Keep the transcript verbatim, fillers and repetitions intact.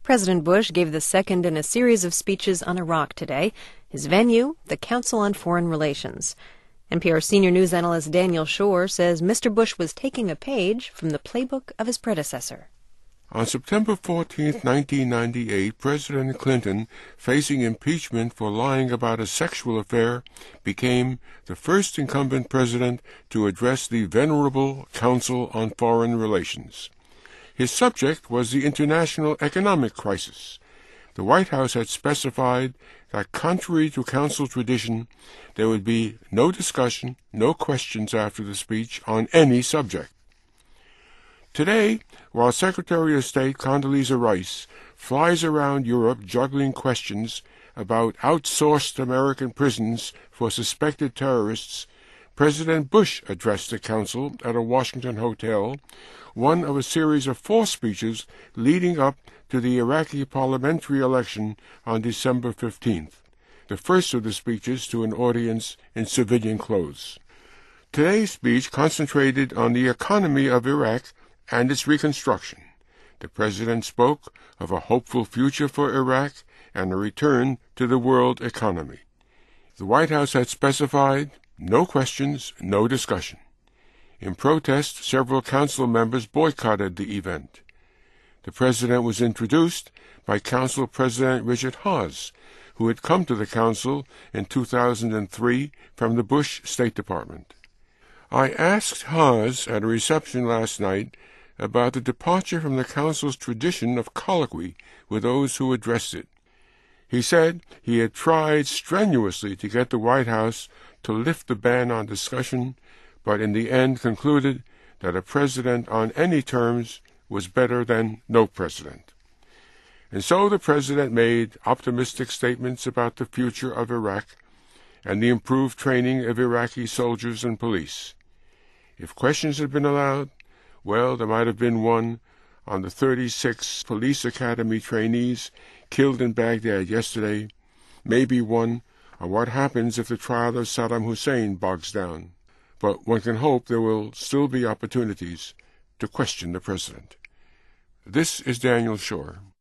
President Bush gave the second in a series of speeches on Iraq today. His venue, the Council on Foreign Relations. N P R senior news analyst Daniel Schorr says Mister Bush was taking a page from the playbook of his predecessor. On September fourteenth, nineteen ninety-eight, President Clinton, facing impeachment for lying about a sexual affair, became the first incumbent president to address the venerable Council on Foreign Relations. His subject was the international economic crisis. The White House had specified that, contrary to Council tradition, there would be no discussion, no questions after the speech on any subject. Today, while Secretary of State Condoleezza Rice flies around Europe juggling questions about outsourced American prisons for suspected terrorists, President Bush addressed the Council at a Washington hotel, one of a series of four speeches leading up to the Iraqi parliamentary election on December fifteenth, the first of the speeches to an audience in civilian clothes. Today's speech concentrated on the economy of Iraq and its reconstruction. The President spoke of a hopeful future for Iraq and a return to the world economy. The White House had specified no questions, no discussion. In protest, several council members boycotted the event. The President was introduced by Council President Richard Haass, who had come to the Council in two thousand three from the Bush State Department. I asked Haass at a reception last night about the departure from the Council's tradition of colloquy with those who addressed it. He said he had tried strenuously to get the White House to lift the ban on discussion, but in the end concluded that a president on any terms was better than no president. And so the President made optimistic statements about the future of Iraq and the improved training of Iraqi soldiers and police. If questions had been allowed, well, there might have been one on the thirty-six police academy trainees killed in Baghdad yesterday, maybe one on what happens if the trial of Saddam Hussein bogs down. But one can hope there will still be opportunities to question the President. This is Daniel Schorr.